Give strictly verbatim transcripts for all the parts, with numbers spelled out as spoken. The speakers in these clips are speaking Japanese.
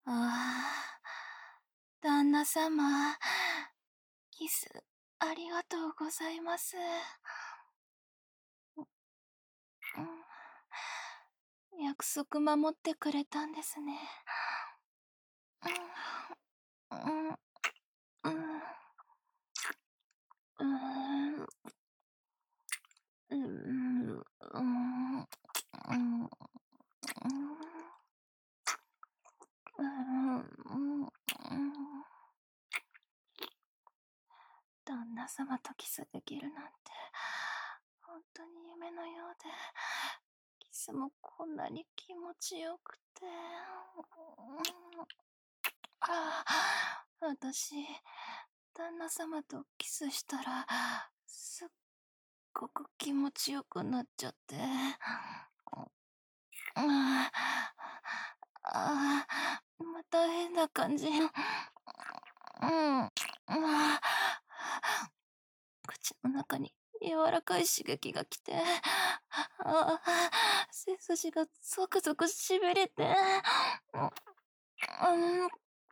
ああ、旦那様、キス、ありがとうございます。うん、約束守ってくれたんですね。うん、うん、うん、うん、うん、うん、うん、うん、うん、うん、旦那様とキスできるなんて、本当に夢のようで、キスもこんなに気持ちよくて、うん、ああ、私、旦那様とキスしたら、すっごく気持ちよくなっちゃって、うん、ああ、また変な感じ。うん、うん、口の中に柔らかい刺激が来て、ああ、背筋がゾクゾクしびれて、うん、うん、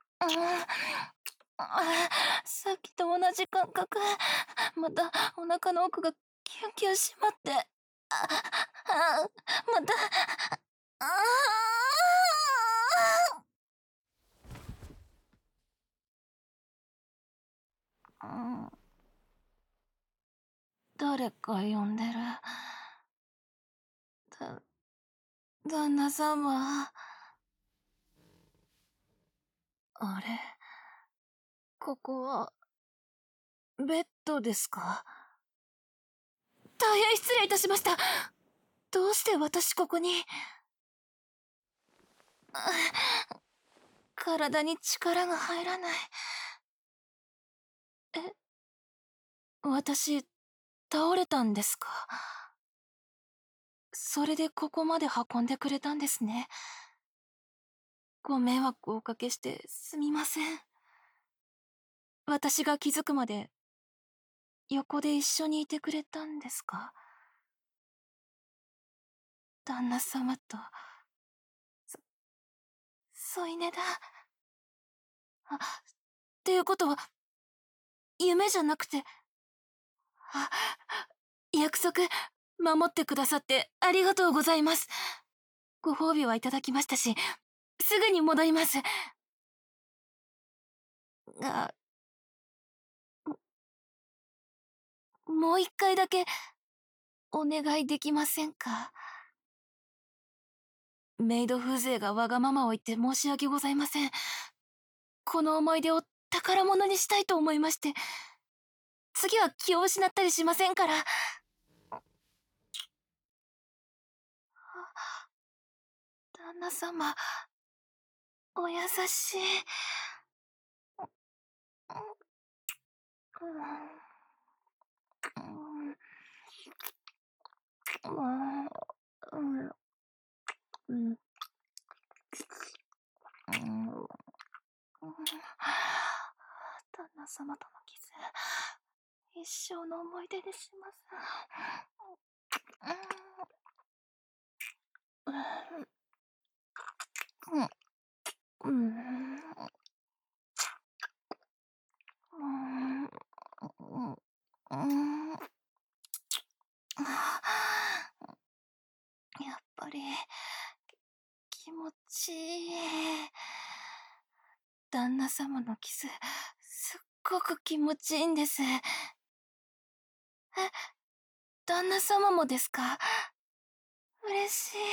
あ、さっきと同じ感覚。またお腹の奥がキュンキュンしまって、あ、あ、また、ああ、うん、誰か呼んでる。だ、旦那様。あれ、ここは、ベッドですか？大変失礼いたしました。どうして私ここに。体に力が入らない。え、私、倒れたんですか？それでここまで運んでくれたんですね。ご迷惑をおかけしてすみません。私が気づくまで横で一緒にいてくれたんですか？旦那様と、そ、添い寝だ。あ、っていうことは、夢じゃなくて、あ、約束、守ってくださってありがとうございます。ご褒美はいただきましたし、すぐに戻ります。が、もう一回だけ、お願いできませんか？メイド風情がわがままを言って申し訳ございません。この思い出を宝物にしたいと思いまして、次は気を失ったりしませんから。旦那様、お優しい。うん、うん、うん、うん、旦那様とのキス、一生の思い出にします。うん、うん、うん、やっぱり気持ちいい。旦那様のキス、すっごく気持ちいいんです。え、旦那様もですか？嬉しい。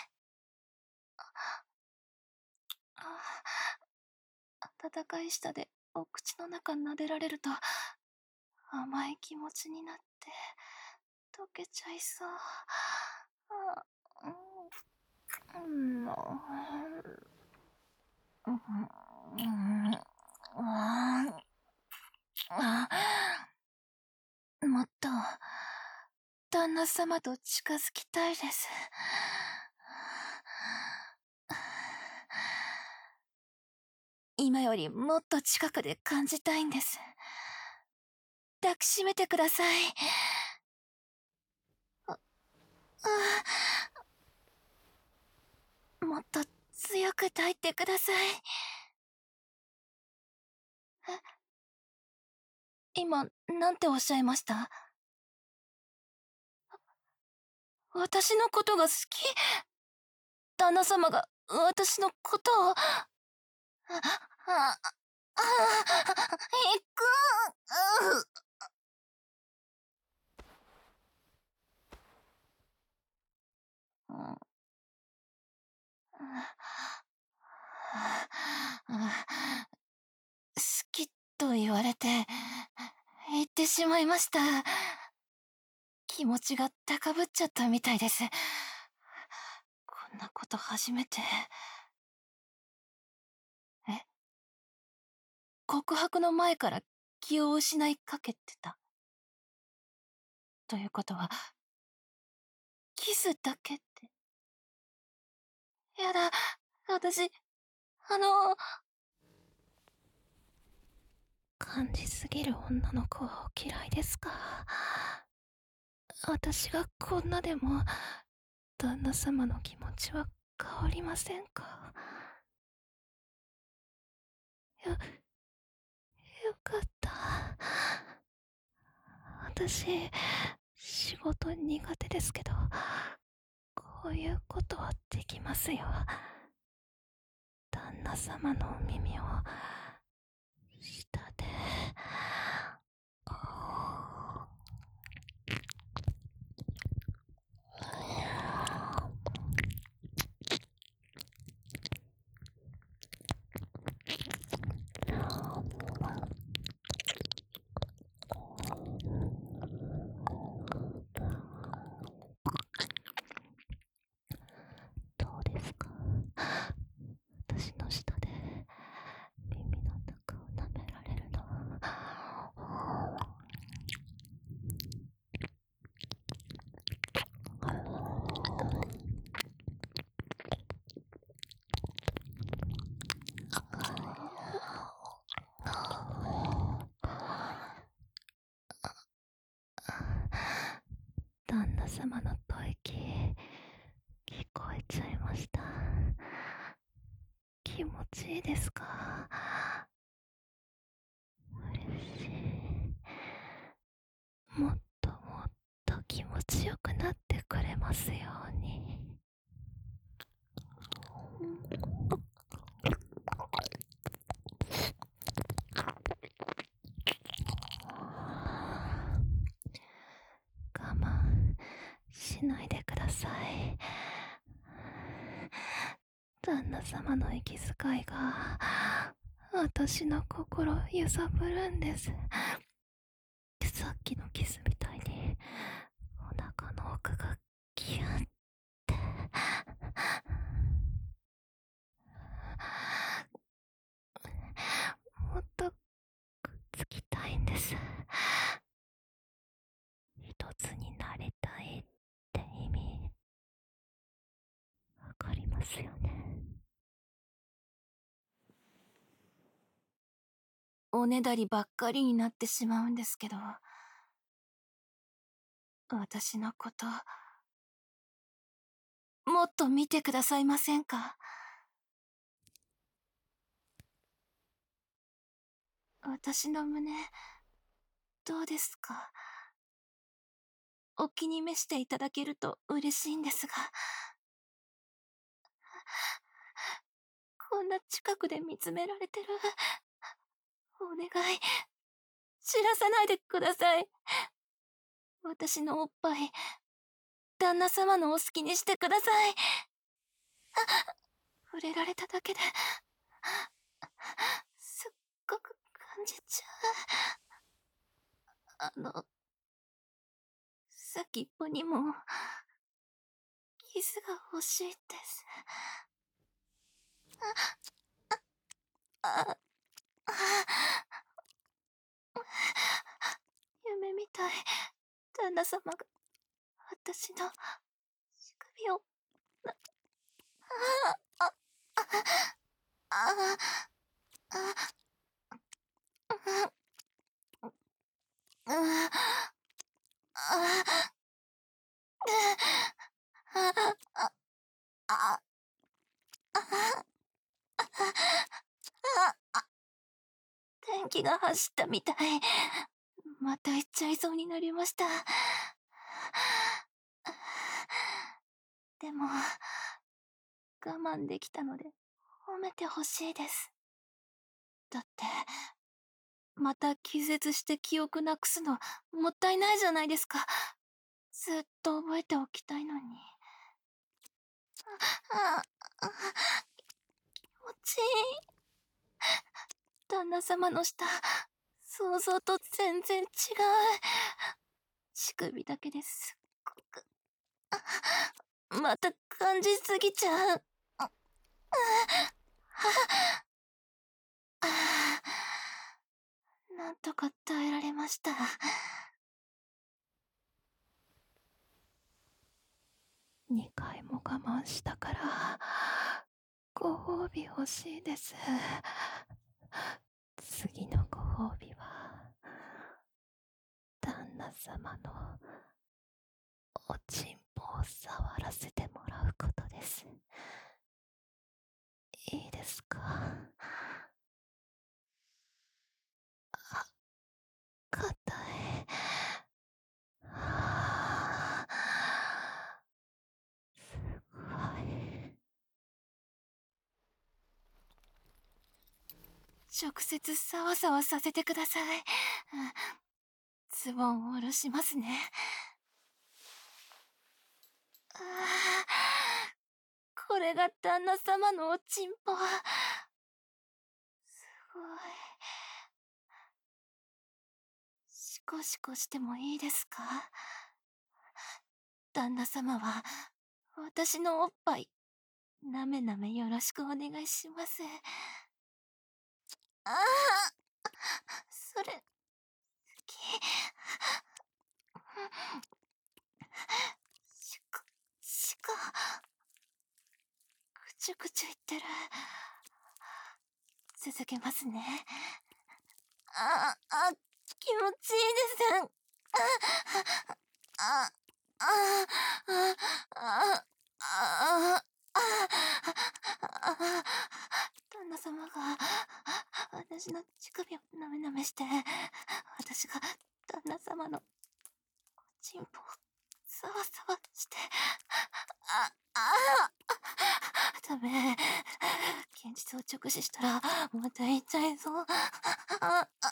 あ、温かい舌でお口の中撫でられると甘い気持ちになって溶けちゃいそう。あ、うん、うん、うん、もっと旦那様と近づきたいです。今よりもっと近くで感じたいんです。抱きしめてください。あ、あ、もっと強く抱いてください。え、今、なんておっしゃいました？私のことが好き？旦那様が私のことを。あ、あ、あ、あ、行く。うん。うん。好きと言われて、言ってしまいました。気持ちが高ぶっちゃったみたいです。こんなこと初めて。え、告白の前から気を失いかけてた？ということは、キスだけって。やだ、私、あの、感じすぎる女の子はお嫌いですか？私がこんなでも、旦那様の気持ちは変わりませんか？よ、よかった。私、仕事苦手ですけど、こういうことはできますよ。旦那様のお耳を、下で。どうですか？私の下で耳の中を舐められるの。旦那様の吐息、聞こえちゃいました。気持ちいいですか？嬉しい。もっともっと気持ちよくなってくれますように。我慢しないでください。旦那様の息遣いが私の心を揺さぶるんです。さっきのキスみたいにお腹の奥がギュッて。もっとくっつきたいんです。一つになりたいって意味わかりますよね。おねだりばっかりになってしまうんですけど、私のこともっと見てくださいませんか？私の胸どうですか？お気に召していただけると嬉しいんですが。こんな近くで見つめられてる。お願い、知らさないでください。私のおっぱい、旦那様のお好きにしてください。触れられただけで、すっごく感じちゃう。あの、先っぽにも、キスが欲しいです。あ、あ、夢みたい。旦那様が、私の、乳首を、な、あ、あ、あ、あ、あ、あ、あ、あ、あ、あ、あ、あ、 電気が走ったみたい。また行っちゃいそうになりました。でも、我慢できたので褒めてほしいです。だって、また気絶して記憶なくすのもったいないじゃないですか。ずっと覚えておきたいのに。あ、あ、気持ちいい。旦那様の舌、想像と全然違う。乳首だけですっごく。また感じすぎちゃう。ああ、なんとか耐えられました。にかいも我慢したから、ご褒美欲しいです。次のご褒美は、旦那様のおちんぽを触らせてもらうことです。いいですか？あ、硬い。はあ、すごい。直接サワサワさせてください。ズボンを下ろしますね。ああ、これが旦那様のおちんぽ。すごい。シコシコしてもいいですか？旦那様は私のおっぱいなめなめよろしくお願いします。ああ、それ好き。しこしこぐちゅぐちゅ言ってる。続けますね。ああ、気持ちいいです。あああああああ、旦那様が私の乳首をなめなめして、私が旦那様のチンポをサワサワして、ああダメ。現実を直視したらまた言っちゃいそう。あああ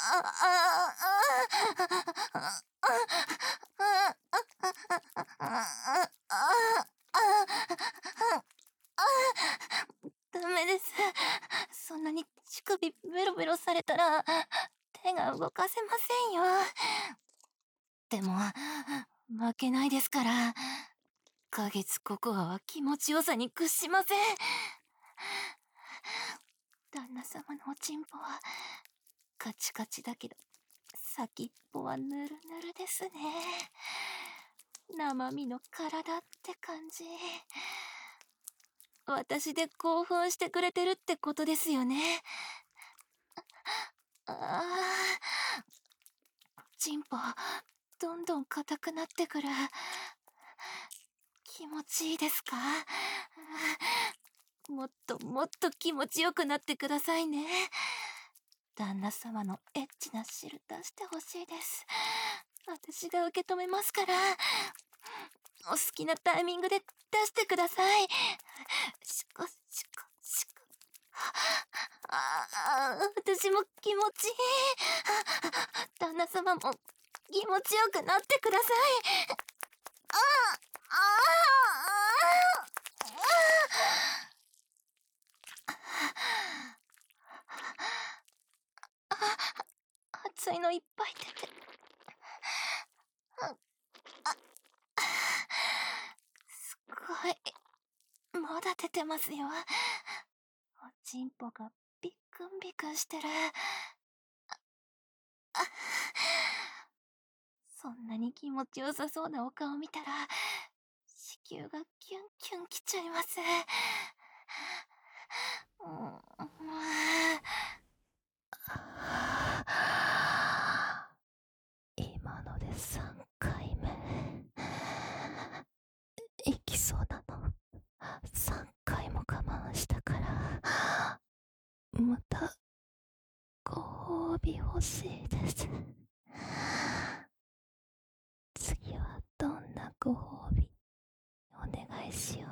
ダメです。そんなに乳首ベロベロされたら手が動かせませんよ。でも負けないですから。花月ココアは気持ちよさに屈しません。旦那様のおちんぽはカチカチだけど先っぽはぬるぬるですね。生身の体って感じ。私で興奮してくれてるってことですよね。ああ、チンポどんどん硬くなってくる。気持ちいいですか？もっともっと気持ちよくなってくださいね。旦那様のエッチな汁出してほしいです。私が受け止めますから。お好きなタイミングで出してください。シコシコシコ。ああ、私も気持ちいい。旦那様も気持ちよくなってください。ああ、ああ、あ、熱いのいっぱい出て。すごい。まだ出てますよ。おちんぽがビックンビクンしてる。そんなに気持ちよさそうなお顔見たら子宮がキュンキュンきちゃいます。うん、今のでさんかいめ。行きそうなのさんかいも我慢したから、またご褒美欲しいです。次はどんなご褒美お願いしよ